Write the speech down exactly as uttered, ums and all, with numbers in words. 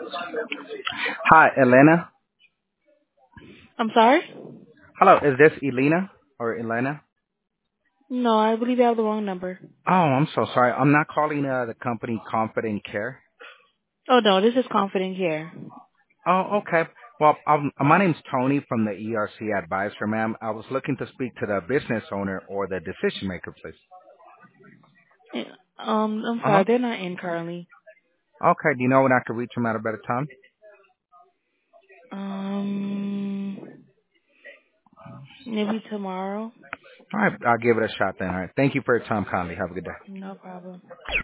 Hi, Elena. I'm sorry? Hello, is this Elena or Elena? No, I believe you have the wrong number. Oh, I'm so sorry. I'm not calling uh, the company Confident Care. Oh no, this is Confident Care. Oh, okay. Well, um, my name's Tony from the E R C Advisor, ma'am. I was looking to speak to the business owner or the decision maker, please. Eh, Um, I'm Uh-huh. sorry, they're not in currently. Okay, do you know when I could reach them at a better time? Um, maybe tomorrow. All right, I'll give it a shot then. All right. Thank you for your time, kindly. Have a good day. No problem.